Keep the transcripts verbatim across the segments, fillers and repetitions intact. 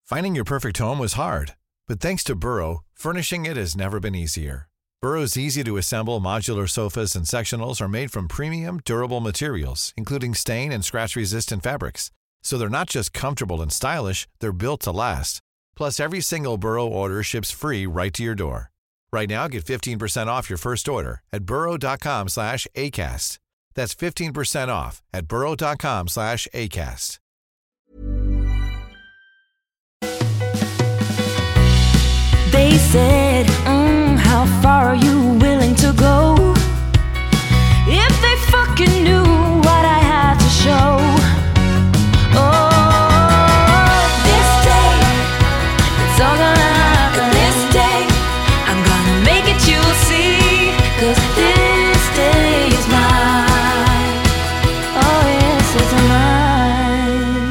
Finding your perfect home was hard, but thanks to Burrow, furnishing it has never been easier. Burrow's easy-to-assemble modular sofas and sectionals are made from premium, durable materials, including stain and scratch-resistant fabrics. So they're not just comfortable and stylish, they're built to last. Plus, every single Burrow order ships free right to your door. Right now, get fifteen percent off your first order at burrow.com slash ACAST. That's fifteen percent off at burrow.com slash ACAST. They said, mm, how far are you willing to go? If they fucking knew what I had to show. Oh, this day, it's all gonna happen this day. I'm gonna make it, you'll see. Cause this day is mine. Oh yes, it's mine.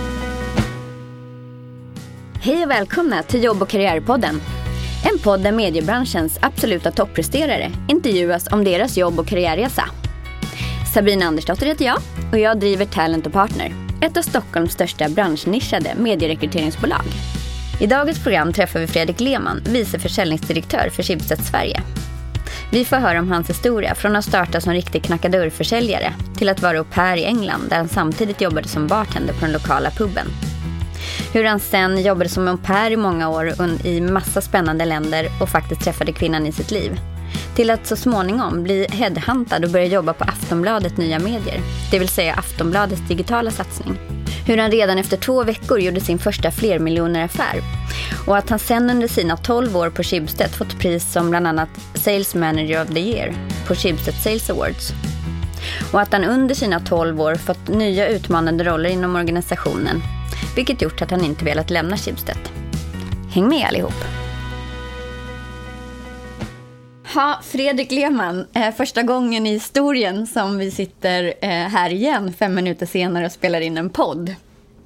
Hej och välkomna till Jobb- och karriärpodden. En podd där mediebranschens absoluta toppresterare intervjuas om deras jobb- och karriärresa. Sabina Andersdotter heter jag och jag driver Talent och Partner, ett av Stockholms största branschnischade medierekryteringsbolag. I dagens program träffar vi Fredrik Lehmann, vice försäljningsdirektör för Schibsted Sverige. Vi får höra om hans historia från att starta som riktig knackadörrförsäljare till att vara au pair i England där han samtidigt jobbade som bartender på den lokala puben. Hur han sen jobbade som au pair i många år i massa spännande länder och faktiskt träffade kvinnan i sitt liv. Till att så småningom bli headhuntad och börja jobba på Aftonbladet Nya Medier, det vill säga Aftonbladets digitala satsning. Hur han redan efter två veckor gjorde sin första flermiljoneraffär. Och att han sen under sina tolv år på Schibsted fått pris som bland annat Sales Manager of the Year på Schibsted Sales Awards. Och att han under sina tolv år fått nya utmanande roller inom organisationen, vilket gjort att han inte velat lämna Schibsted. Häng med allihop! Ha, Fredrik Lehmann, eh, första gången i historien som vi sitter eh, här igen fem minuter senare och spelar in en podd.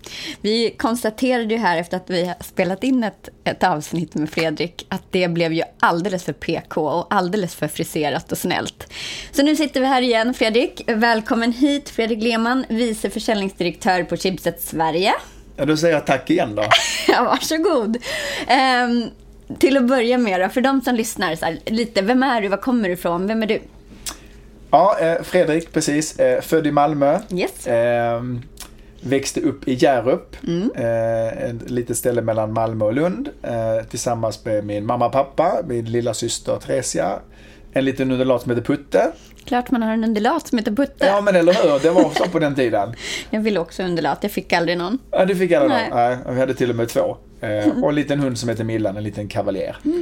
Vi konstaterade ju här efter att vi har spelat in ett, ett avsnitt med Fredrik att det blev ju alldeles för P K och alldeles för friserat och snällt. Så nu sitter vi här igen, Fredrik. Välkommen hit, Fredrik Lehmann, vice försäljningsdirektör på Schibsted Sverige. Ja, då säger jag tack igen då. Ja, varsågod. Um, till att börja med då, för de som lyssnar så här, lite, vem är du, var kommer du ifrån, vem är du? Ja, eh, Fredrik, precis. Eh, född i Malmö. Yes. Eh, växte upp i Hjärup. Mm. Eh, ett litet ställe mellan Malmö och Lund. Eh, tillsammans med min mamma och pappa, min lilla syster Theresia. En liten undulat som heter Putte. Klart man har en undulat som heter Putte. Ja, men eller hur? Det var så på den tiden. Jag ville också undulat, jag fick aldrig någon. Ja, du fick aldrig Nej. någon. Nej, vi hade till och med två. Eh, och en liten hund som heter Millan, en liten kavaljer. Mm.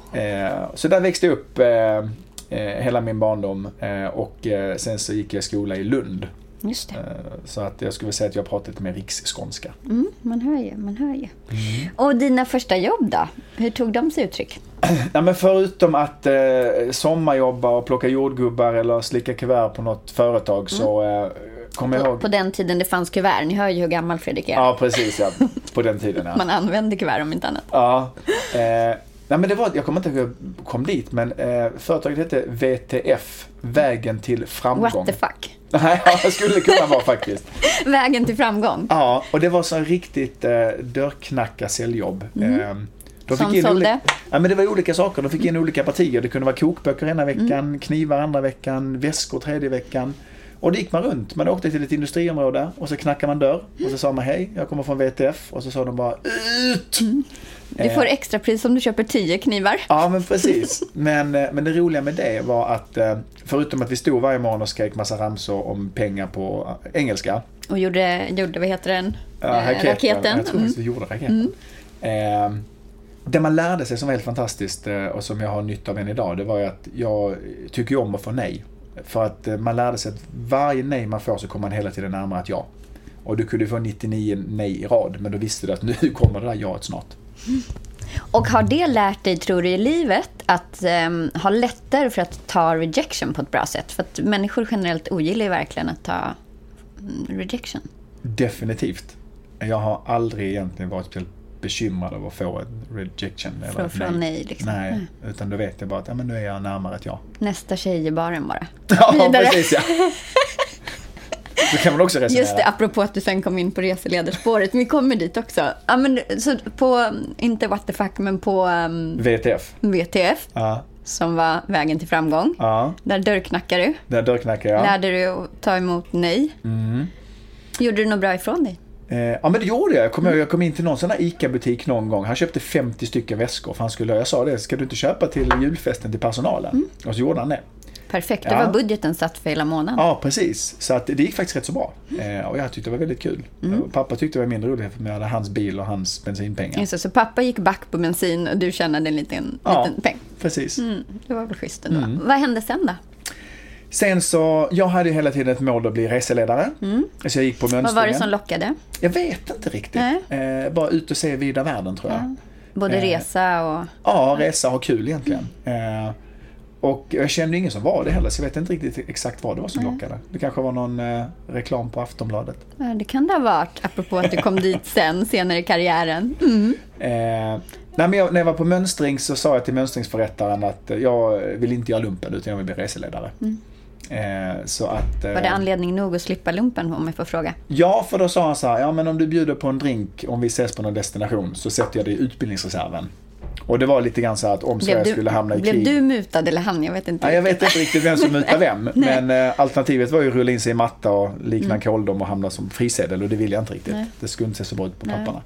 Eh, så där växte jag upp eh, eh, hela min barndom. Eh, och eh, sen så gick jag i skola i Lund. Just det. Eh, så att jag skulle säga att jag pratat med riksskånska. Mm, man hör ju, man hör ju. Mm. Och dina första jobb då? Hur tog de sig uttryck? Ja, men förutom att eh, sommarjobba och plocka jordgubbar eller slicka kuvert på något företag mm. så eh, kommer jag på, ihåg... På den tiden det fanns kuvert. Ni hör ju hur gammal Fredrik är. Ja, precis. Ja. På den tiden, ja. Man använde kuvert om inte annat. Ja. Eh, nej, men det var, jag kommer inte ihåg hur jag kom dit, men eh, företaget hette V T F, Vägen till framgång. What the fuck? Nej, det skulle kunna vara faktiskt. Vägen till framgång. Ja, och det var så riktigt eh, dörrknacka säljjobb. Mm. Eh, De Som sålde? Olika, ja, men det var olika saker. De fick in olika partier. Det kunde vara kokböcker ena veckan, mm. knivar andra veckan, väskor tredje veckan. Och det gick man runt. Man åkte till ett industriområde och så knackade man dörr. Och så sa man hej, jag kommer från V T F. Och så sa de bara ut! Mm. Du får extra pris om du köper tio knivar. Ja, men precis. Men, men det roliga med det var att förutom att vi stod varje morgon och skrek massa ramsor om pengar på engelska. Och gjorde, gjorde vad heter den? Ja, raketen. raketen. Jag tror att vi gjorde raketen. Mm. Eh, det man lärde sig som var helt fantastiskt och som jag har nytta av än idag, det var ju att jag tycker om att få nej. För att man lärde sig att varje nej man får så kommer man hela tiden närmare ett ja. Och du kunde få nittionio nej i rad, men då visste du att nu kommer det där jaet snart. Mm. Och har det lärt dig, tror du, i livet att um, ha lättare för att ta rejection på ett bra sätt? För att människor generellt ogillar ju verkligen att ta um, rejection. Definitivt. Jag har aldrig egentligen varit speciellt bekymrad över att få en rejection. Eller från nej. nej liksom. Nej, mm. utan då vet jag bara att ja, men nu är jag närmare ett ja. Nästa tjej är bara bara. Ja, precis, ja. Då kan man också resonera. Just det, apropå att du sen kom in på reseledarspåret. Vi kommer dit också. Ja, men, så på, inte what the fuck, men på um, V T F. V T F. Ja. Som var vägen till framgång. Ja. Där dörrknackade du. Där dörrknackade jag. Lärde du att ta emot nej. Mm. Gjorde du något bra ifrån dig? Eh, ja, men det gjorde jag. Jag kom, jag kom in till någon sån här ICA-butik någon gång. Han köpte femtio stycken väskor. För han skulle, jag sa det, ska du inte köpa till julfesten till personalen? Mm. Och så gjorde han det. Perfekt, det ja. var budgeten satt för hela månaden. Ja, precis. Så att det gick faktiskt rätt så bra. Eh, och jag tyckte det var väldigt kul. Mm. Pappa tyckte det var mindre roligt för jag hade hans bil och hans bensinpengar. Just det, så pappa gick back på bensin och du tjänade en liten, ja, liten peng. Precis. Mm, det var väl schysst ändå. Mm. Vad hände sen då? Sen så, jag hade ju hela tiden ett mål att bli reseledare. Mm. Så jag gick på mönstringen. Vad var det som lockade? Jag vet inte riktigt. Eh, bara ut och se vida världen, tror jag. Ja. Både eh, resa och... Ja, resa och ha kul egentligen. Mm. Eh, och jag kände ingen som var det heller, så jag vet inte riktigt exakt vad det var som mm. lockade. Det kanske var någon eh, reklam på Aftonbladet. Ja, det kan det ha varit, apropå att du kom dit sen, senare i karriären. Mm. Eh, nej, men jag, när jag var på mönstring så sa jag till mönstringsförrättaren att jag vill inte göra lumpen utan jag vill bli reseledare. Mm. Eh, så att, eh, var det anledning nog att slippa lumpen, om jag får fråga? Ja, för då sa han så här, ja men om du bjuder på en drink, om vi ses på någon destination, så sätter jag det i utbildningsreserven. Och det var lite grann så att om Sverige du, skulle hamna i blev krig... Blev du mutad eller han? Jag vet inte. Ja, jag vet inte riktigt vem som mutar vem. Men eh, alternativet var ju att rulla in sig i matta och likna mm. kåldom och hamna som frisedel. Och det vill jag inte riktigt. Nej. Det skulle inte se så bra ut på papparna.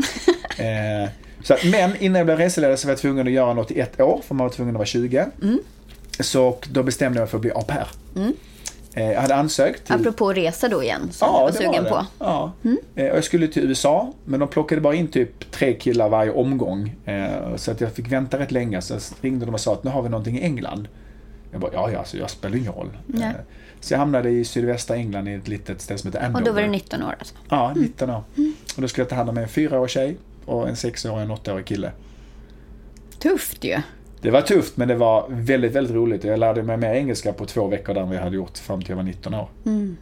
eh, så att, men innan jag blev reseledare så var jag tvungen att göra något i ett år. För man var tvungen att vara tjugo. Mm. Så då bestämde jag mig för att bli au pair. Mm. Jag hade ansökt till... Apropå resa då igen, som ja, jag var det sugen var på. Ja. Mm. Jag skulle till U S A, men de plockade bara in typ tre killar varje omgång. Så att jag fick vänta rätt länge. Så ringde de och sa att nu har vi någonting i England. Jag bara, ja, ja, så jag spelar ingen roll. Nej. Så jag hamnade i sydvästra England i ett litet ställe som heter Andover. Och då var du nitton år alltså? Ja, nitton år. Mm. Och då skulle jag ta hand om en fyraårig tjej och en sexårig och en åttaårig kille. Tufft ju. Det var tufft, men det var väldigt, väldigt roligt. Jag lärde mig mer engelska på två veckor där vi hade gjort fram till jag var nitton år. Mm.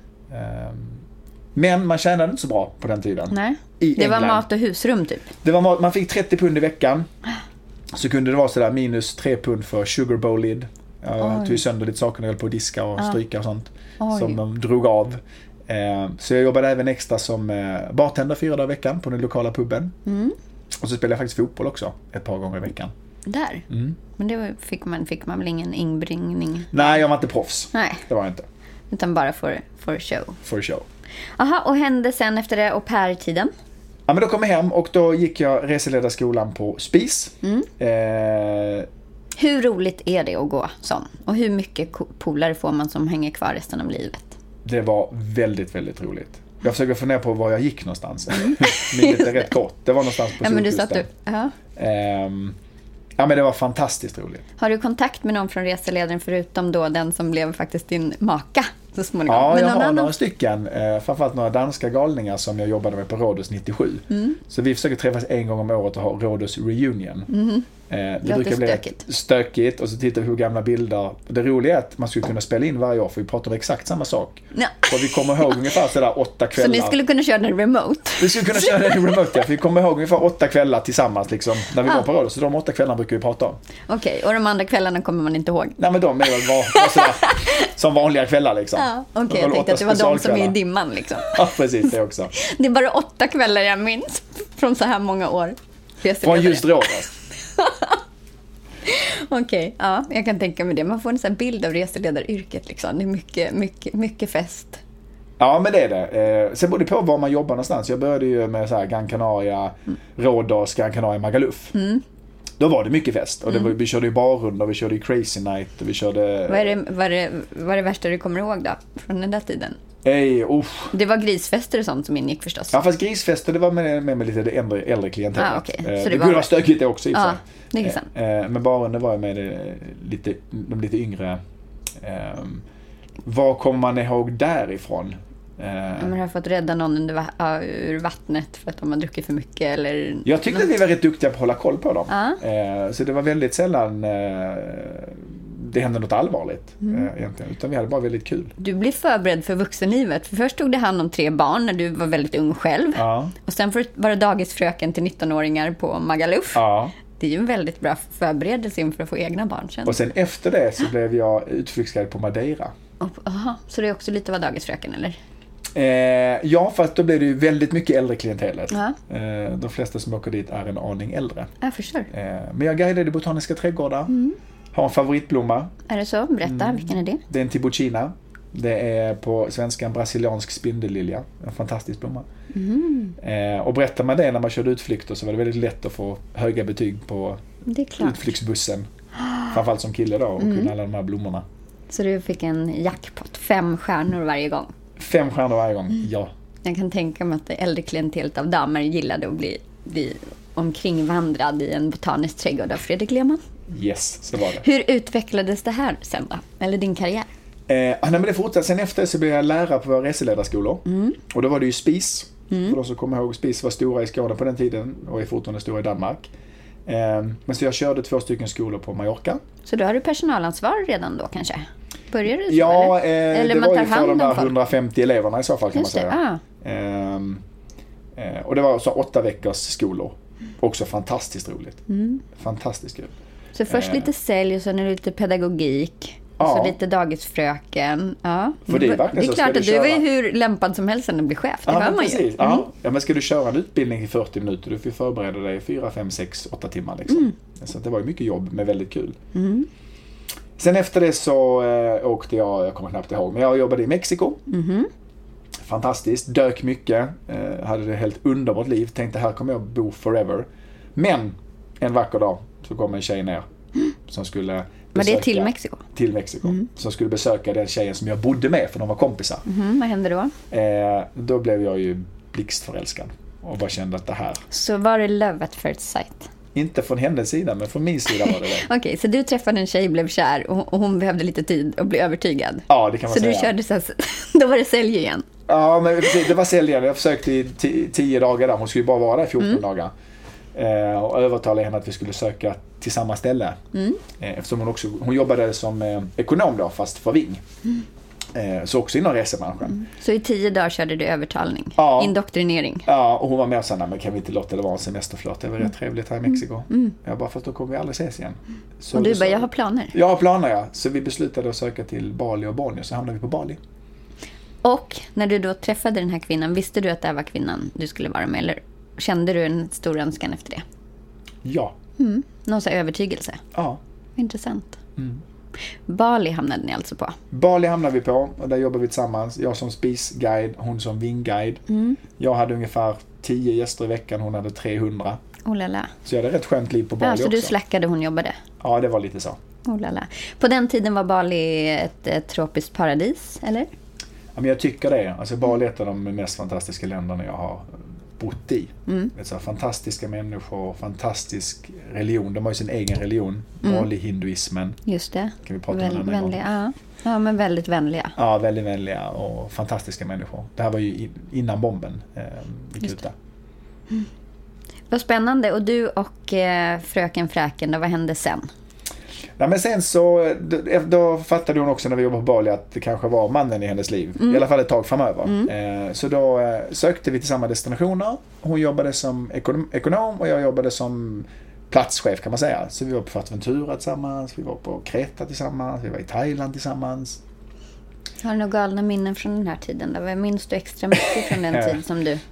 Men man tjänade inte så bra på den tiden. Nej. I det England. Var mat och husrum typ? Det var mat, man fick trettio pund i veckan. Så kunde det vara sådär minus tre pund för sugar bowl lid. Jag tog sönder lite saker när jag höll på att diska och stryka och sånt. Oj. Som de drog av. Så jag jobbade även extra som bartender fyra dagar i veckan på den lokala puben. Mm. Och så spelade jag faktiskt fotboll också ett par gånger i veckan. Där? Mm. Men det var, fick, man, fick man väl ingen inbringning? Nej, jag var inte proffs. Nej. Det var jag inte. Utan bara för, för show. För show. Aha, och hände sen efter det au pair-tiden? Ja, men då kom jag hem och då gick jag reseledarskolan på Spis. Mm. Eh... Hur roligt är det att gå sån? Och hur mycket polare får man som hänger kvar resten av livet? Det var väldigt, väldigt roligt. Jag försöker få ner på var jag gick någonstans. Mm. Minnet är rätt kort. Det var någonstans på ja, men du Solkusten. sa att du... Ja. Eh... Ja, men det var fantastiskt roligt. Har du kontakt med någon från reseledaren förutom då den som blev faktiskt din maka så småningom? Ja, men jag har annan... några stycken. Eh, framförallt några danska galningar som jag jobbade med på Rhodos nittiosju. Mm. Så vi försöker träffas en gång om året och ha Rhodos reunion. Mm. Eh, det Låter brukar bli stökigt. stökigt och så tittar vi hur gamla bilder. Det roliga är att man skulle kunna spela in varje år för vi pratar om exakt samma sak. Ja. Och vi kommer ihåg ungefär sådär åtta kvällar. Så ni skulle kunna köra den remote? Vi skulle kunna köra den remote, ja. För vi kommer ihåg ungefär åtta kvällar tillsammans liksom, när vi ah. var på Rhodos. Så de åtta kvällarna brukar vi prata om. Okej, okay. Och de andra kvällarna kommer man inte ihåg? Nej, men de är väl var, var sådär, som vanliga kvällar liksom. Ja, okej, okay. Jag tänkte att det var de som är i dimman liksom. Ja, precis, det också. Det är bara åtta kvällar jag minns från så här många år. Från just Rhodos. Okej, okay, ja, jag kan tänka mig det. Man får en sån här bild av reseledaryrket liksom. Det är mycket, mycket, mycket fest. Ja, men det är det. Eh, sen beror det på var man jobbar någonstans. Jag började ju med så här Gran Canaria, mm. Rhodos, Gran Canaria, Magaluf. Mm. Då var det mycket fest. Och det var, vi körde ju barrundor, vi körde ju Crazy Night. Och vi körde... Vad är det, vad är det, vad är det värsta du kommer ihåg då? Från den där tiden? Ej, oh. Det var grisfester och sånt som ingick förstås. Ja, fast grisfester, det var med, med, med lite det äldre, äldre klientellet. Ah, okay. eh, Så det kunde vara stökigt det också i ja, det är sant. Eh, men barunder var med det, lite, de lite yngre. Eh, vad kommer man ihåg därifrån? Eh, ja, man har fått rädda någon under, uh, ur vattnet för att de har druckit för mycket. Eller jag tyckte något. Att vi var rätt duktiga på att hålla koll på dem. Ah. Eh, så det var väldigt sällan... Eh, det hände något allvarligt mm. äh, egentligen, utan vi hade bara väldigt kul. Du blev förberedd för vuxenlivet. För först tog du hand om tre barn när du var väldigt ung själv. Ja. Och sen var det dagisfröken till nittonåringar på Magaluf. Ja. Det är ju en väldigt bra förberedelse inför att få egna barn sen. Och sen efter det så blev jag utflygskad på Madeira. Aha, så det är också lite var dagisfröken, eller? Eh, ja, fast då blir det ju väldigt mycket äldre klientelet. Ja. Eh, de flesta som åker dit är en aning äldre. Jag förstår. Eh, men jag guidade botaniska trädgårdar. Mm. Har en favoritblomma. Är det så? Berätta, Mm. vilken är det? Det är en tibucina. Det är på svenska en brasiliansk spindellilja. En fantastisk blomma. Mm. Eh, och berättar man det när man körde utflykter så var det väldigt lätt att få höga betyg på Det är klart. utflyktsbussen. Framförallt som kille då och Mm. kunna alla de här blommorna. Så du fick en jackpot, fem stjärnor varje gång. Fem stjärnor varje gång, Mm. ja. Jag kan tänka mig att det äldre klientelet av damer gillade att bli, bli omkringvandrad i en botanisk trädgård av Fredrik Lehmann. Yes, så var det. Hur utvecklades det här sen då? Eller din karriär? Eh, nej, men det fortsatte. Sen efter så blev jag lärare på våra reseledarskolor. Mm. Och då var det ju SPIS. Mm. För de som kommer ihåg, SPIS var stora i Skåne på den tiden och är fortfarande stora i Danmark. Eh, men så jag körde två stycken skolor på Mallorca. Så då har du personalansvar redan då kanske? Börjar du så, ja, eller? Eh, eller det man var tar ju för hand de här folk. hundrafemtio eleverna i så fall kan Just man säga. Det, ah. eh, eh, och det var så åtta veckors skolor. Också fantastiskt roligt. Mm. Fantastiskt kul. Så först eh. lite sälj och sen är det lite pedagogik. Och ja. så lite dagisfröken. Ja. För det är, det är klart att du är hur lämpad som helst när du blir chef. Det ja, hör man precis. ju. Mm. Ja. Ja, men ska du köra en utbildning i fyrtio minuter, du får förbereda dig fyra, fem, sex, åtta timmar. Liksom. Mm. Så det var ju mycket jobb, men väldigt kul. Mm. Sen efter det så äh, åkte jag, jag kommer knappt ihåg, men jag jobbade i Mexiko. Mm. Fantastiskt, dök mycket, äh, hade det helt underbart liv. Tänkte här kommer jag bo forever. Men en vacker dag så kom en tjej ner som skulle Men det är till Mexiko? Till Mexiko. Mm. Som skulle besöka den tjejen som jag bodde med, för de var kompisar. Mm, vad hände då? Eh, då blev jag ju blixtförälskad. Och bara kände att det här... Så var det love at first sight? Inte från hennes sida, men från min sida var det det. Okej, okay, så du träffade en tjej, blev kär och, och hon behövde lite tid att bli övertygad? Ja, det kan man så säga. Så du körde så då var det sälj igen? Ja, men precis, det var sälj igen. Jag försökte i t- tio dagar där. Hon skulle bara vara där i fjorton mm. dagar. Eh, och övertalade henne att vi skulle söka till samma ställe. Mm. Eh, eftersom hon också, hon jobbade som eh, ekonom då, fast för Ving. Mm. Eh, så också inom resebranschen. Mm. Så i tio dagar körde du övertalning? Ja. Indoktrinering? Ja, och hon var med och sa, nej men kan vi inte låta det vara en semesterflört? Det var mm. rätt trevligt här i Mexiko. Mm. Jag bara, fast då kommer vi aldrig ses igen. Så och du bara, så, jag har planer? Jag har planer, ja. Så vi beslutade att söka till Bali och Borneo, så hamnade vi på Bali. Och när du då träffade den här kvinnan, visste du att det här var kvinnan du skulle vara med? Eller kände du en stor önskan efter det? Ja. Mm. Någon sån övertygelse? Ja. Intressant. Mm. Bali hamnade ni alltså på? Bali hamnade vi på och där jobbar vi tillsammans. Jag som spisguide, hon som vingguide. Mm. Jag hade ungefär tio gäster i veckan, hon hade trehundra. Oh lala. Så jag hade rätt skönt liv på Bali ja, också. Så du slackade, hon jobbade? Ja, det var lite så. Oh lala. På den tiden var Bali ett, ett tropiskt paradis, eller? Ja, men jag tycker det. Alltså Bali är ett av de mest fantastiska länderna jag har bott i. Mm. Så fantastiska människor, fantastisk religion. De har ju sin egen religion, mm. Bali-hinduismen. Just det. Kan vi prata Väl, om vänliga, ja. ja, men väldigt vänliga. Ja, väldigt vänliga och fantastiska människor. Det här var ju innan bomben eh, gick ut där. Mm. Vad spännande. Och du och eh, fröken Fräken, då, vad hände sen? Ja, men sen så då, då fattade hon också när vi jobbade på Bali att det kanske var mannen i hennes liv. Mm. I alla fall ett tag framöver. Mm. Eh, så då eh, sökte vi till samma destinationer. Hon jobbade som ekonom, ekonom och jag jobbade som platschef kan man säga. Så vi var på Fuerteventura tillsammans, vi var på Kreta tillsammans, vi var i Thailand tillsammans. Har du några galna minnen från den här tiden? Då? Vad minns du extra mycket från den tid som du...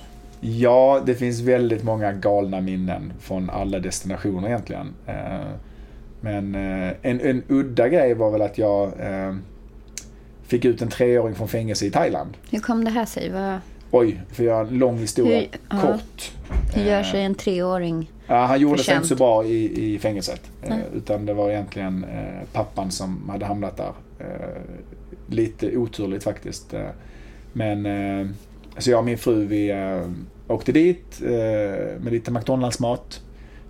Ja, det finns väldigt många galna minnen från alla destinationer egentligen. Eh, Men eh, en, en udda grej var väl att jag eh, fick ut en treåring från fängelse i Thailand. Hur kom det här sig? Vad... Oj, för jag har en lång historia. Hur, kort. Hur gör sig en treåring? Ja, han gjorde sig inte så bra i, i fängelset. Eh, utan det var egentligen eh, pappan som hade hamnat där. Eh, lite oturligt faktiskt. Eh, men eh, så jag och min fru vi eh, åkte dit eh, med lite McDonalds-mat.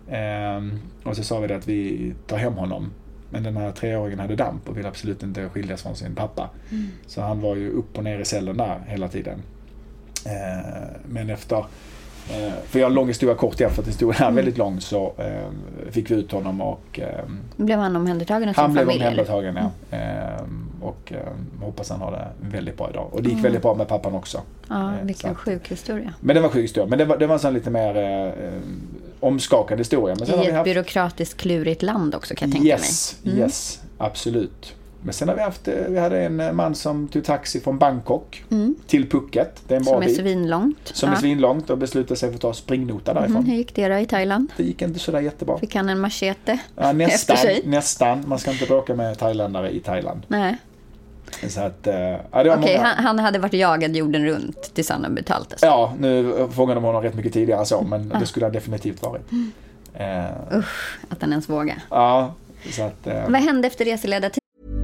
Um, och så sa vi det att vi tar hem honom. Men den här treåringen hade damp och ville absolut inte skiljas från sin pappa. Mm. Så han var ju upp och ner i cellen där hela tiden. Uh, men efter, uh, för jag har en lång historia kort igen för att historien är mm. väldigt lång, så uh, fick vi ut honom och... Um, blev han omhändertagen av sin han familj? Han blev omhändertagen, eller? ja. Um, och um, hoppas han har det väldigt bra idag. Och det gick mm. väldigt bra med pappan också. Ja, vilken uh, sjuk historia. Men det var sjuk historia. Men det var, det var en sån lite mer... Uh, omskakande historia. Men i ett haft... byråkratiskt klurigt land också kan jag tänka yes, mig. Mm. Yes, absolut. Men sen har vi haft, vi hade en man som tog taxi från Bangkok mm. till Phuket. Det är en bra som är bit. svinlångt. Som ja. är svinlångt och beslutade sig för att ta springnota därifrån. Mm, hur gick det då i Thailand? Det gick inte sådär jättebra. Fick han en machete ja, nästan, efter sig? Nästan. Man ska inte bråka med thailändare i Thailand. Nej. Så att, ja, det Okej, okay, han, han hade varit jagad jorden runt tills han hade betalt det. Ja, nu fångade de honom rätt mycket tidigare så, men ah. det skulle ha definitivt varit. Mm. Uh, Usch, att han ens vågar. Ja, så att... Uh... Vad hände efter reseledartid?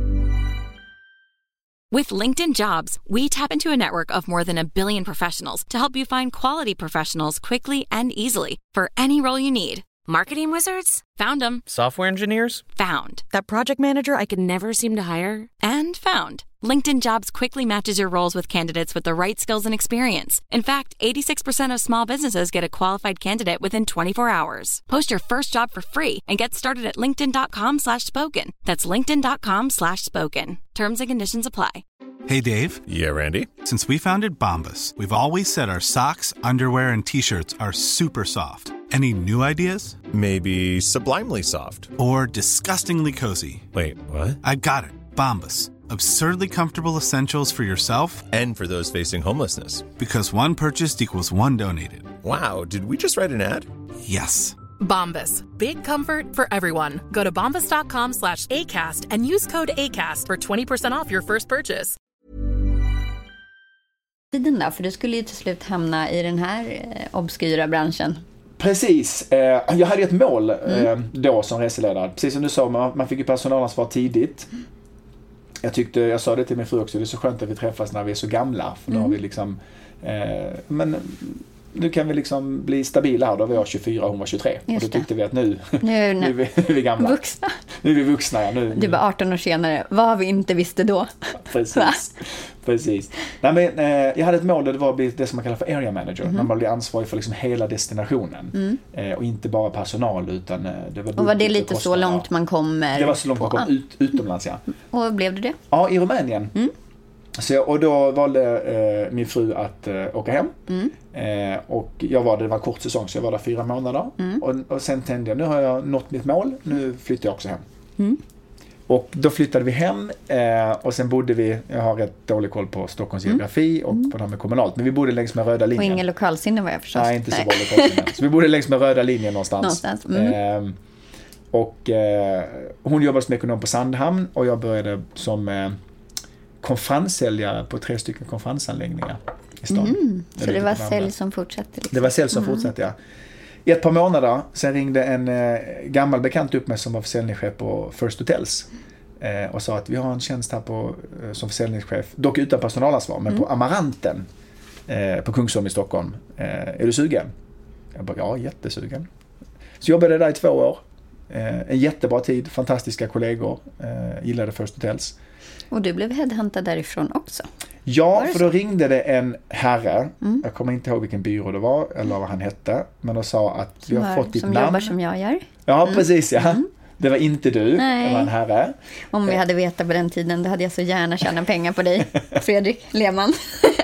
With LinkedIn Jobs, we tap into a network of more than a billion professionals to help you find quality professionals quickly and easily for any role you need. Marketing wizards? Found them. Software engineers? Found. That project manager I could never seem to hire? And found. LinkedIn Jobs quickly matches your roles with candidates with the right skills and experience. In fact, eighty-six percent of small businesses get a qualified candidate within twenty-four hours. Post your first job for free and get started at linkedin.com slash spoken. That's linkedin.com slash spoken. Terms and conditions apply. Hey, Dave. Yeah, Randy. Since we founded Bombas, we've always said our socks, underwear, and T-shirts are super soft. Any new ideas? Maybe sublimely soft. Or disgustingly cozy. Wait, what? I got it. Bombas. Absurdly comfortable essentials for yourself and for those facing homelessness. Because one purchased equals one donated. Wow, did we just write an ad? Yes. Bombas. Big comfort for everyone. Go to bombas.com slash ACAST and use code ACAST for twenty percent off your first purchase. Tiden då, för du skulle ju till slut hamna i den här eh, obskyra branschen. Precis. Eh, jag hade ett mål eh, mm. då som reseledare. Precis som du sa, man, man fick ju personalansvar tidigt. Mm. Jag tyckte, jag sa det till min fru också, det är så skönt att vi träffas när vi är så gamla. För mm. nu har vi liksom, eh, men nu kan vi liksom bli stabila här. Då var jag tjugofyra och hon var tjugotre. Just och då tyckte det. vi att nu, nu, är, nu är vi, nu är vi gamla. Vuxna. Nu är vi vuxna, ja. Nu, du var arton år senare. Vad vi inte visste då. Precis. Precis. Nej, men, eh, jag hade ett mål där det var att bli det som man kallar för area manager. Mm. När man blir ansvarig för liksom hela destinationen. Mm. Eh, och inte bara personal utan eh, det var... Och var det lite så långt man kommer? Det var så långt på. man kom ut, utomlands, ja. Och blev det det? Ja, i Rumänien. Mm. Så jag, och då valde eh, min fru att eh, åka hem. Mm. Eh, och jag var, det var en kort säsong så jag var där fyra månader. Mm. Och, och sen tänkte jag, nu har jag nått mitt mål, nu flyttar jag också hem. Mm. Och då flyttade vi hem eh, och sen bodde vi, jag har rätt dålig koll på Stockholms mm. geografi och mm. på det här med kommunalt, men vi bodde längs med röda linjen. Och ingen lokalsinne var jag förstås. Nej, inte så bra lokalsinne. Så vi bodde längs med röda linjen någonstans. någonstans. Mm. Eh, och eh, hon jobbade som ekonom på Sandhamn och jag började som eh, konferenssäljare på tre stycken konferensanläggningar i stan. Mm. Så det var sälj som fortsatte? Liksom. Det var sälj som mm. fortsatte, ja. I ett par månader, sen ringde en eh, gammal bekant upp mig som var försäljningschef på First Hotels eh, och sa att vi har en tjänst här på, eh, som försäljningschef, dock utan personalansvar, men mm. på Amaranten eh, på Kungsholm i Stockholm. Eh, är du sugen? Jag bara, ja, jättesugen. Så jobbade där i två år. Eh, en jättebra tid, fantastiska kollegor, eh, gillade First Hotels. Och du blev headhuntad därifrån också? Ja, för då ringde det en herre, mm. jag kommer inte ihåg vilken byrå det var eller vad han hette, men de sa att vi har fått ditt som namn. Som jobbar som jag gör. Ja, mm. precis, ja. Mm. Det var inte du, Nej. Det var en herre. Om vi hade vetat på den tiden, då hade jag så gärna tjänat pengar på dig, Fredrik Lehmann.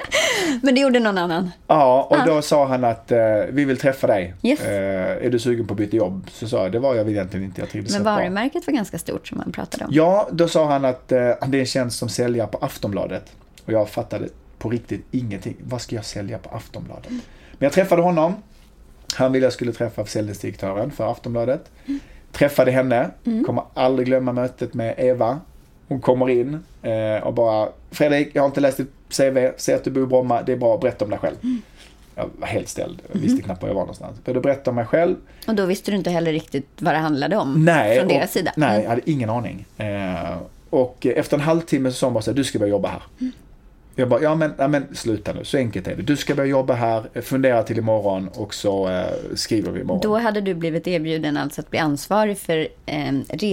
Men det gjorde någon annan. Ja, och ah. då sa han att uh, vi vill träffa dig. Yes. Uh, är du sugen på att byta jobb? Så sa jag, det var jag egentligen inte. Jag trivdes. Men varumärket var ganska stort som man pratade om. Ja, då sa han att uh, det är en tjänst som säljer på Aftonbladet. Och jag fattade på riktigt ingenting. Vad ska jag sälja på Aftonbladet? Mm. Men jag träffade honom. Han ville jag skulle träffa försäljningsdirektören för Aftonbladet. Mm. Träffade henne. Mm. Kommer aldrig glömma mötet med Eva. Hon kommer in eh, och bara, Fredrik, jag har inte läst ditt C V, ser att du bor i Bromma, det är bra, berätta om dig själv. Mm. Jag var helt ställd, jag visste mm. knappt var jag var någonstans. För då berättade om mig själv. Och då visste du inte heller riktigt vad det handlade om nej, från deras och, sida? Nej, mm. jag hade ingen aning. Eh, och efter en halvtimme så sa hon bara så här, du ska börja jobba här. Mm. Jag bara, ja men, ja men sluta nu, så enkelt är det. Du ska börja jobba här, fundera till imorgon och så eh, skriver vi imorgon. Då hade du blivit erbjuden alltså att bli ansvarig för eh,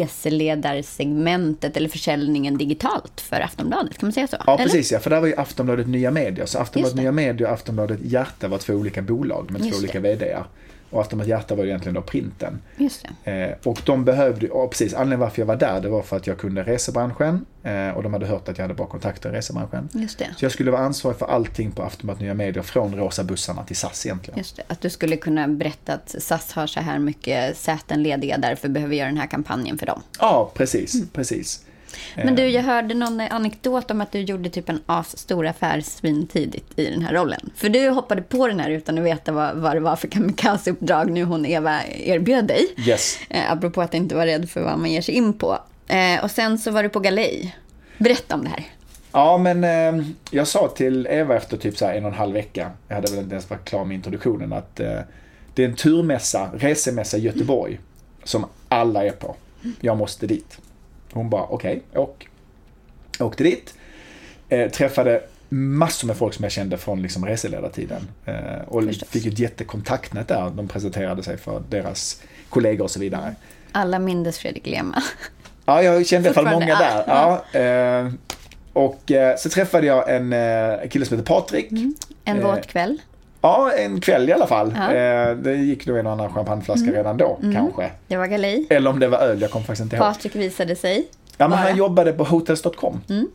reseledarsegmentet eller försäljningen digitalt för Aftonbladet, kan man säga så? Ja, eller? Precis, ja, för där var ju Aftonbladet Nya Medier. Så Aftonbladet Nya Medier och Aftonbladet Hjärta var två olika bolag med Just två olika vd:ar. Och Aftonbladet Hjärta var ju egentligen då printen. Just det. Eh, och de behövde, och precis, anledningen varför jag var där, det var för att jag kunde resebranschen. Eh, och de hade hört att jag hade bra kontakter i resebranschen. Just det. Så jag skulle vara ansvarig för allting på Aftonbladet Nya Medier, från rosa bussarna till S A S egentligen. Just det, att du skulle kunna berätta att S A S har så här mycket säten lediga, därför behöver vi göra den här kampanjen för dem. Ja, precis, mm. precis. Men du, jag hörde någon anekdot om att du gjorde typ en asstor affär svintidigt i den här rollen. För du hoppade på den här utan att veta vad, vad det var för kamikaze-uppdrag nu hon Eva erbjöd dig. Yes. Eh, apropå att inte vara rädd för vad man ger sig in på. Eh, och sen så var du på galej. Berätta om det här. Ja, men eh, jag sa till Eva efter typ så här en och en halv vecka, jag hade väl inte ens varit klar med introduktionen, att eh, det är en turmässa, resemässa i Göteborg som alla är på. Jag måste dit. Hon bara, okej, okay, och åkte dit. Eh, träffade massor med folk som jag kände från liksom reseledartiden. Eh, och Förstås. Fick ett jättekontaktnät där. De presenterade sig för deras kollegor och så vidare. Alla mindes Fredrik Lema. Ja, jag kände i alla fall många där. Ja, eh, och eh, så träffade jag en eh, kille som heter Patrik. Mm. En våt eh, kväll. Ja, en kväll i alla fall. Ja. Eh, det gick nog en annan champagneflaska mm. redan då, mm. kanske. Det var galej. Eller om det var öl, jag kom faktiskt inte ihåg. Patrik visade sig. Ja, men han jobbade på hotels dot com. Mm.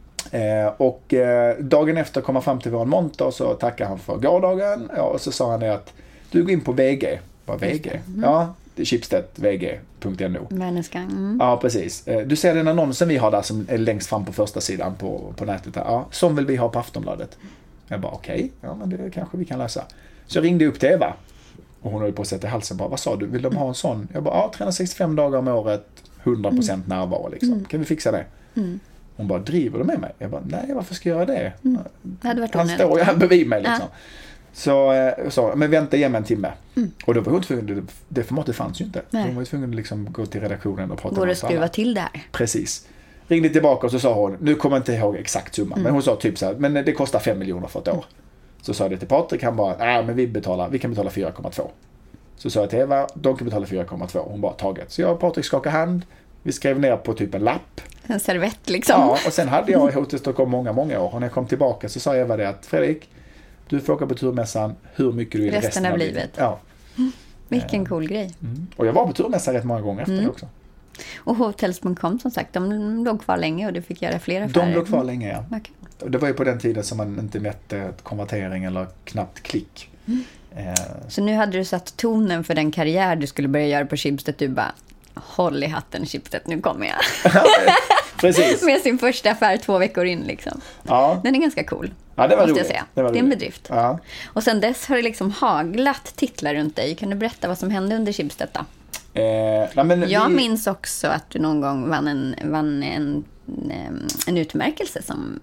Eh, och eh, dagen efter kom han fram till vår monter och så tackade han för gårdagen. Ja, och så sa han det att du går in på V G. Vad V G? Mm. Ja, det är Schibsted, V G punkt N O. Människan. Mm. Ja, precis. Eh, du ser den annonsen vi har där som är längst fram på första sidan på, på nätet. Här. Ja, som vill vi ha på Aftonbladet. Jag bara, okej, okay, ja, men det kanske vi kan lösa. Så jag ringde upp till Eva. Och hon höll på att sätta i halsen. Bara, vad sa du? Vill de ha en sån? Jag bara, ja, trehundrasextiofem dagar om året. hundra procent mm. närvaro liksom. Mm. Kan vi fixa det? Mm. Hon bara, driver du med mig? Jag bara, nej, varför ska jag göra det? Mm. Det hade varit han står ju här bredvid mig liksom. Ja. Så, så, men vänta igen en timme. Mm. Och då var hon tvungen, det formatet fanns ju inte. Nej. Hon var tvungen att liksom gå till redaktionen och prata Går med oss alla. Går det skruva till det här? Precis. Ringde tillbaka och så sa hon, nu kommer jag inte ihåg exakt summa, mm. men hon sa typ så här, men det kostar fem miljoner för ett år. Mm. Så sa jag det till Patrik, han bara, nej men vi betalar, vi kan betala fyra komma två. Så sa jag till Eva, de kan betala fyra komma två. Hon bara, taget. Så jag och Patrik skakade hand, vi skrev ner på typ en lapp. En servett liksom. Ja, och sen hade jag i Hotels dot com många, många år. Och när jag kom tillbaka så sa Eva det att, Fredrik, du får åka på turmässan hur mycket du vill resten, resten av livet. livet. Ja. Mm. Vilken cool grej. Mm. Och jag var på turmässan rätt många gånger efter mm. det också. Och Hotels dot com som sagt, de låg kvar länge och du fick göra flera affärer. De låg kvar länge, ja. Okay. Det var ju på den tiden som man inte mätte konvertering eller knappt klick. Mm. Eh. Så nu hade du satt tonen för den karriär du skulle börja göra på Schibsted. Du bara, håll i hatten Schibsted, nu kommer jag. Precis. Med sin första affär två veckor in liksom. Ja. Den är ganska cool. Ja, det var måste roligt. Jag säga. Det, var det är en bedrift. Ja. Och sen dess har det liksom haglat titlar runt dig. Kan du berätta vad som hände under Schibsted då? Eh, nej, men jag vi... minns också att du någon gång vann en, vann en, en utmärkelse som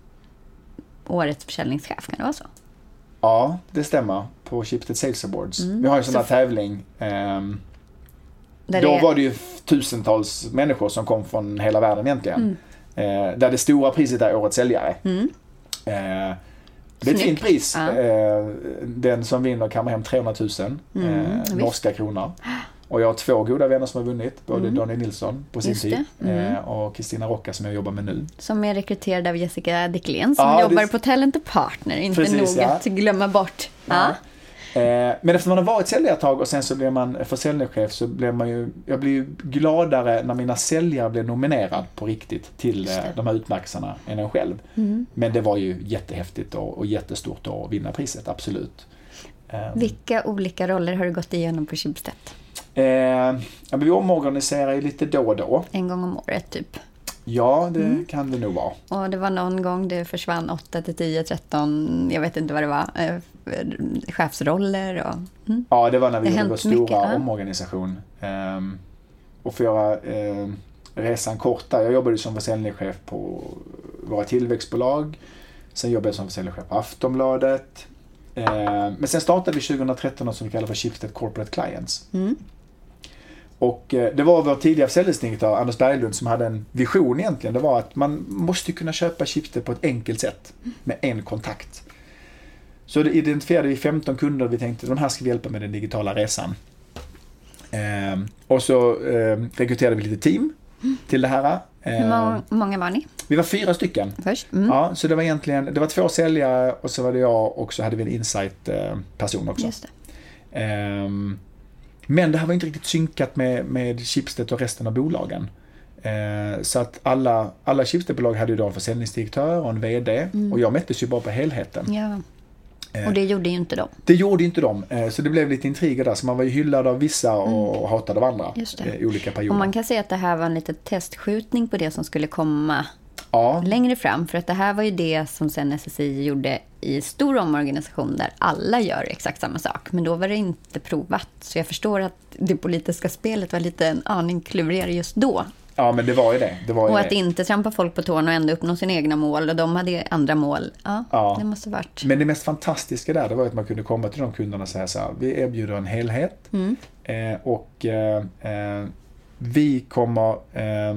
årets försäljningschef. Kan det vara så? Ja, det stämmer. På Schibsted Sales Awards. Mm. Vi har ju en sån här så... tävling. Um, då är... var det ju tusentals människor som kom från hela världen egentligen. Mm. Uh, där det stora priset är årets säljare. Mm. Uh, det är ett fint pris. Ja. Uh, den som vinner kammar hem trehundratusen mm, uh, norska kronor. Och jag har två goda vänner som har vunnit. Både mm. Daniel Nilsson på sin tid mm. och Kristina Rocka som jag jobbar med nu. Som är rekryterad av Jessica Dicklén som ja, jobbar det... på Talent och Partner. Inte Precis, nog ja. att glömma bort. Ja. Ja. Eh, men efter man har varit säljare ett tag och sen så blir man försäljningschef så blir man ju, jag blir ju gladare när mina säljare blir nominerad på riktigt till eh, de här utmärkelserna än en själv. Mm. Men det var ju jättehäftigt och, och jättestort att vinna priset, absolut. Eh. Vilka olika roller har du gått igenom på Schibsted? Eh, ja, vi omorganiserar ju lite då och då. En gång om året typ. Ja, det mm. kan det nog vara. Och det var någon gång det försvann åtta till tio, tretton, jag vet inte vad det var, eh, chefsroller. Och, mm. Ja, det var när vi det gjorde vår stora mycket, omorganisation. Eh, och för att göra eh, resan korta, jag jobbade som försäljningschef på våra tillväxtbolag. Sen jobbade jag som försäljningschef på Aftonbladet. Eh, men sen startade vi tjugohundratretton något som vi kallar för Schibsted Corporate Clients. Mm. Och eh, det var vår tidiga försäljningsdirektör Anders Berglund som hade en vision egentligen. Det var att man måste kunna köpa Schibsted på ett enkelt sätt med en kontakt. Så det identifierade vi femton kunder och vi tänkte de här ska vi hjälpa med den digitala resan. Eh, och så eh, rekryterade vi lite team till det här. Eh, Hur många var ni? Vi var fyra stycken. Först? Mm. Ja, så det var egentligen det var två säljare och så var det jag och så hade vi en insight-person också. Just det. Eh, Men det här var inte riktigt synkat med, med Schibsted och resten av bolagen. Eh, så att alla, alla Schibsted-bolag hade ju då en försäljningsdirektör och en vd. Mm. Och jag mättes ju bara på helheten. Ja. Och det gjorde ju inte de. Det gjorde inte de. Så det blev lite intriger där. Så man var ju hyllad av vissa och mm. hatad av andra i olika perioder. Och man kan säga att det här var en liten testskjutning på det som skulle komma ja. längre fram. För att det här var ju det som sen S S I gjorde i stor omorganisation där alla gör exakt samma sak. Men då var det inte provat. Så jag förstår att det politiska spelet var lite en aning klurigare just då. Ja, men det var ju det. det var ju och det. att inte trampa folk på tårna och ändå uppnå sina egna mål. Och de hade andra mål. Ja, ja. Det måste varit. Men det mest fantastiska där det var att man kunde komma till de kunderna och säga så här. Vi erbjuder en helhet. Mm. Eh, och eh, eh, vi kommer eh,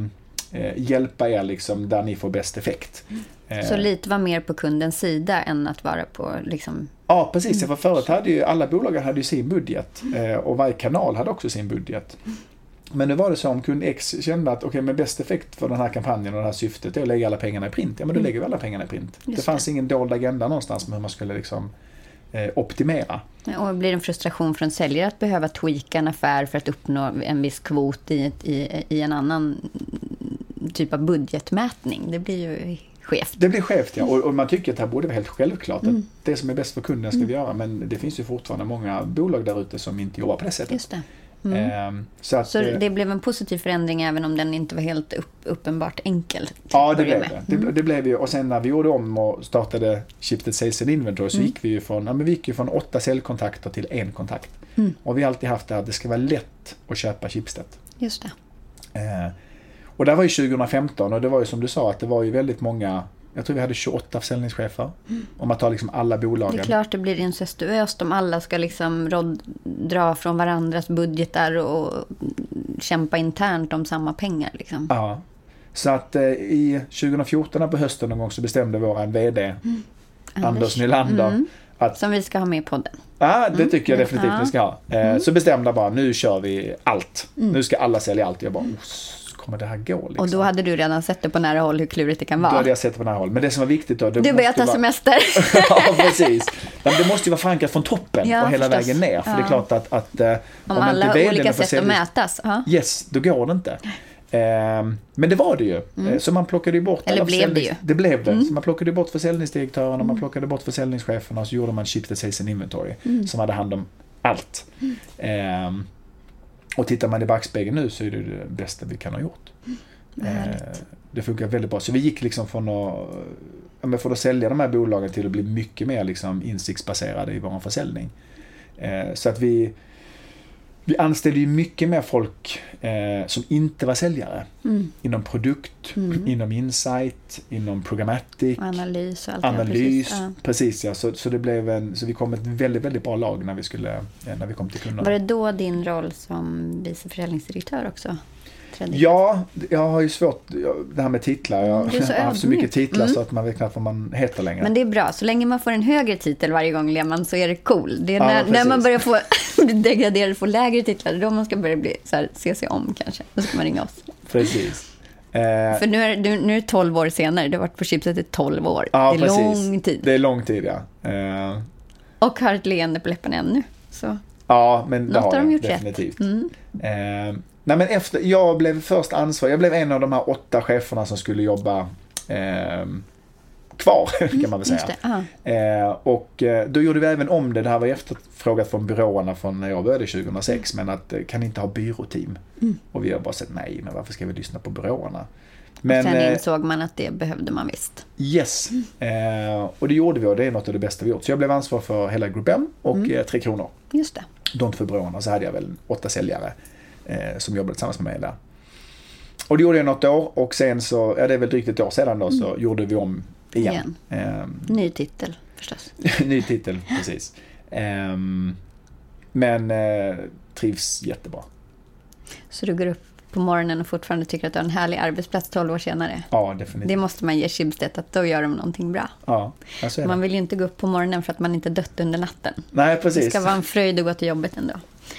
hjälpa er liksom där ni får bäst effekt. Mm. Så lite var mer på kundens sida än att vara på liksom... Ja, precis. Mm. För förut hade ju alla bolag hade ju sin budget. Eh, och varje kanal hade också sin budget. Mm. Men nu var det så om kund X kände att okej, okay, med bäst effekt för den här kampanjen och det här syftet är att lägga alla pengarna i print. Ja, men då lägger vi alla pengarna i print. Just det fanns det. ingen dold agenda någonstans med hur man skulle liksom eh, optimera. Och det blir en frustration från säljare att behöva tweaka en affär för att uppnå en viss kvot i, i, i en annan typ av budgetmätning. Det blir ju skevt. Det blir skevt, ja. Och, och man tycker att det här borde vara helt självklart. Mm. Att det som är bäst för kunden ska mm. vi göra. Men det finns ju fortfarande många bolag där ute som inte jobbar på det sättet. Just det. Mm. Så, att, så det blev en positiv förändring även om den inte var helt upp, uppenbart enkel. Ja, det blev det. Mm. det. Det blev ju, och sen när vi gjorde om och startade Shifted Sales and Inventory så mm. gick vi ju från, ja, men vi gick ju från åtta säljkontakter till en kontakt. Mm. Och vi har alltid haft det att det ska vara lätt att köpa Schibsted. Just det. Eh, och det var ju tjugo femton och det var ju som du sa att det var ju väldigt många. Jag tror vi hade tjugoåtta försäljningschefer. Mm. Om man tar liksom alla bolagen. Det är klart det blir incestuöst om alla ska liksom råd, dra från varandras budgetar och kämpa internt om samma pengar. Liksom. Ja. Så att eh, i tjugo fjorton på hösten någon gång så bestämde vår vd mm. Anders, Anders Nylander mm. att... Som vi ska ha med i podden. Ja, det tycker mm. jag definitivt ja. vi ska ha. Eh, mm. Så bestämde bara, nu kör vi allt. Mm. Nu ska alla sälja allt. Jag bara... kommer det här gå liksom. Och då hade du redan sett det på nära håll hur klurigt det kan vara. Då hade jag sett det på nära håll. Men det som var viktigt då... Det du började ta vara... semester. Ja, precis. Men det måste ju vara förankrat från toppen ja, och hela förstås. vägen ner. För ja. det är klart att... att om, om alla har olika sätt att mätas. Ja. Yes, då går det inte. Um, men det var det ju. Mm. Så man plockade ju bort... Eller blev det ju. Det blev det. Mm. Så man plockade bort försäljningsdirektören och man plockade bort försäljningscheferna och så gjorde man Shifted Sales and Inventory mm. som hade hand om allt. Mm. Um, och tittar man i backspegeln nu så är det det bästa vi kan ha gjort. Mm. Eh, det funkar väldigt bra. Så vi gick liksom från att, ja, från att sälja de här bolagen till att bli mycket mer liksom insiktsbaserade i vår försäljning. Eh, så att vi vi anställde ju mycket mer folk eh, som inte var säljare. Mm. Inom produkt, mm. inom insight, inom programmatic. Analys och allt. Analys, precis, ja. precis ja. Så, så, det blev en, så vi kom ett väldigt, väldigt bra lag när vi, skulle, när vi kom till kunderna. Var det då din roll som vice försäljningsdirektör också? Ja, jag har ju svårt det här med titlar. Jag har haft så mycket titlar mm. så att man vet knappt vad man heter längre. Men det är bra. Så länge man får en högre titel varje gång Leman så är det cool. Det är ja, när, när man börjar få degraderade och få lägre titlar då man ska börja bli så här, se sig om kanske. Då ska man ringa oss. Precis. Eh, För nu är, nu, nu är det tolv år senare. Du har varit på Schibsted i tolv år. Ja, det är precis. lång tid. Det är lång tid, ja. Eh. Och har ett leende på läppen ännu. Så. Ja, men det något har de jag definitivt. Mm. Eh. Nej, men efter, jag blev först ansvarig. Jag blev en av de här åtta cheferna som skulle jobba eh, kvar, kan man väl säga. Eh, och eh, då gjorde vi även om det. Det här var efterfrågat från byråerna från när jag började tjugohundrasex. Mm. Men att kan inte ha byråteam. Mm. Och vi har bara sett nej, men varför ska vi lyssna på byråerna? Men, och sen insåg man att det behövde man visst. Yes. Mm. Eh, och det gjorde vi och det är något av det bästa vi gjort. Så jag blev ansvarig för hela Group M och mm. eh, Tre Kronor. Just det. De två byråerna. Så hade jag väl åtta säljare. Eh, som jobbade tillsammans med mig där. Och det gjorde jag något år och sen så, ja det är väl drygt ett år sedan då, så mm. gjorde vi om igen. igen. Eh, Ny titel förstås. Ny titel, precis. Eh, men eh, trivs jättebra. Så du går upp på morgonen och fortfarande tycker att du har en härlig arbetsplats tolv år senare? Ja, definitivt. Det måste man ge Schibsted att då gör de någonting bra. Ja, så är det. Man vill ju inte gå upp på morgonen för att man inte dött under natten. Nej, precis. Det ska vara en fröjd att gå till jobbet ändå.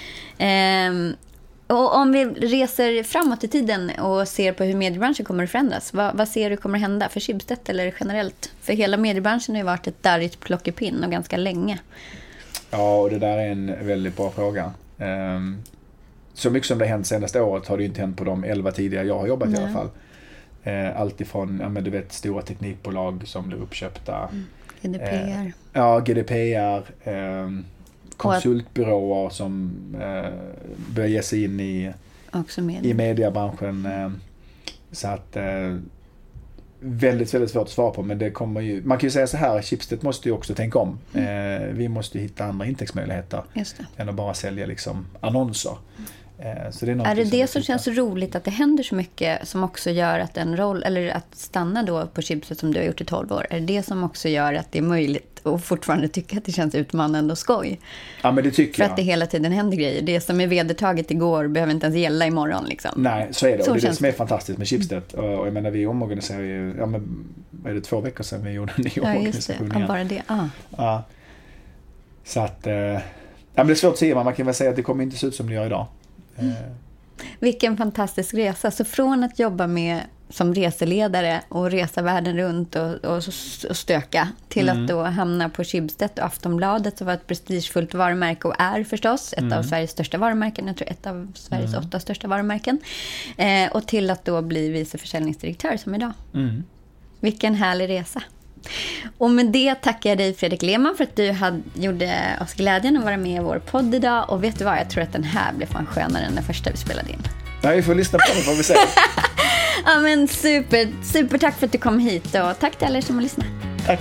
Eh, Och om vi reser framåt i tiden och ser på hur mediebranschen kommer att förändras, vad, vad ser du kommer att hända för Schibsted eller generellt? För hela mediebranschen har ju varit ett darrigt plockepinn och ganska länge. Ja, och det där är en väldigt bra fråga. Um, så mycket som det har hänt senaste året har det inte hänt på de elva tidigare jag har jobbat Nej. i alla fall. Uh, allt ifrån, ja, men du vet, stora teknikbolag som blir uppköpta. Mm. G D P R. Eh, ja, G D P R. Eh, konsultbyråer som eh, börjar ge sig in i, också media. i mediebranschen. Eh, så att eh, väldigt, väldigt svårt att svara på, men det kommer ju, man kan ju säga så här, Schibsted måste ju också tänka om. Mm. Eh, vi måste hitta andra intäktsmöjligheter än att bara sälja liksom annonser. Eh, så det är, är det det som känns så roligt, att det händer så mycket som också gör att en roll, eller att stanna då på Schibsted som du har gjort i tolv år, är det det som också gör att det är möjligt och fortfarande tycka att det känns utmanande och skoj? Ja, men det tycker För jag. att det hela tiden händer grejer. Det som är vedertaget igår behöver inte ens gälla imorgon. Liksom. Nej, så är det. Så och det är det som är det. fantastiskt med Schibsted. Och, och jag menar, vi omorganiserar ju, ja men, är det två veckor sedan vi gjorde en ny ja, organisation just det. Ja, bara det. Ah. Ja. Så att, eh, ja, men det är svårt att säga, man kan väl säga att det kommer inte se ut som det gör idag. Mm. Eh. Vilken fantastisk resa. Så från att jobba med som reseledare och resa världen runt och, och, och stöka till mm. att då hamna på Schibsted och Aftonbladet, som var ett prestigefullt varumärke och är förstås ett mm. av Sveriges största varumärken, jag tror ett av Sveriges mm. åtta största varumärken, eh, och till att då bli vice försäljningsdirektör som idag. Mm. Vilken härlig resa. Och med det tackar jag dig, Fredrik Lehmann, för att du hade, gjorde oss glädjen att vara med i vår podd idag. Och vet du vad, jag tror att den här blev fan skönare än den första vi spelade in. Nej, vi får lyssna på den, får vi se. Ja, men super, super tack för att du kom hit, och tack till alla er som har lyssnat. Tack.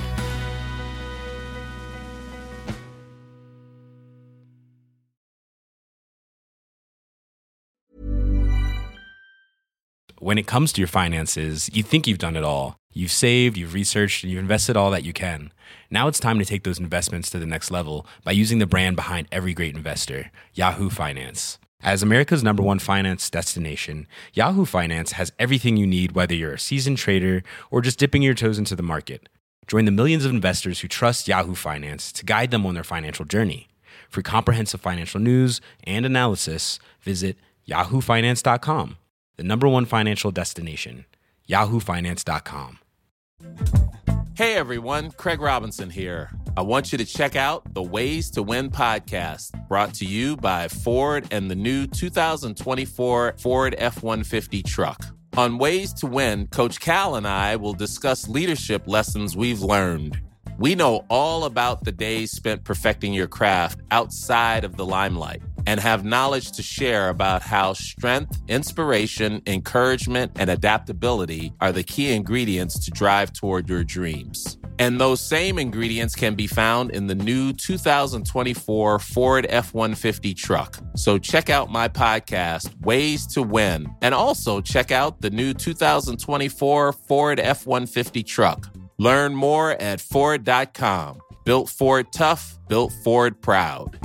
When it comes to your finances, you think you've done it all. You've saved, you've researched, and you've invested all that you can. Now it's time to take those investments to the next level by using the brand behind every great investor, Yahoo Finance. As America's number one finance destination, Yahoo Finance has everything you need, whether you're a seasoned trader or just dipping your toes into the market. Join the millions of investors who trust Yahoo Finance to guide them on their financial journey. For comprehensive financial news and analysis, visit yahoo finance dot com. The number one financial destination, yahoo finance dot com. Hey everyone, Craig Robinson here. I want you to check out the Ways to Win podcast, brought to you by Ford and the new two thousand twenty-four Ford F one fifty truck. On Ways to Win, Coach Cal and I will discuss leadership lessons we've learned. We know all about the days spent perfecting your craft outside of the limelight and have knowledge to share about how strength, inspiration, encouragement, and adaptability are the key ingredients to drive toward your dreams. And those same ingredients can be found in the new two thousand twenty-four Ford F one fifty truck. So check out my podcast, Ways to Win, and also check out the new two thousand twenty-four Ford F one fifty truck. Learn more at Ford dot com. Built Ford tough, built Ford proud.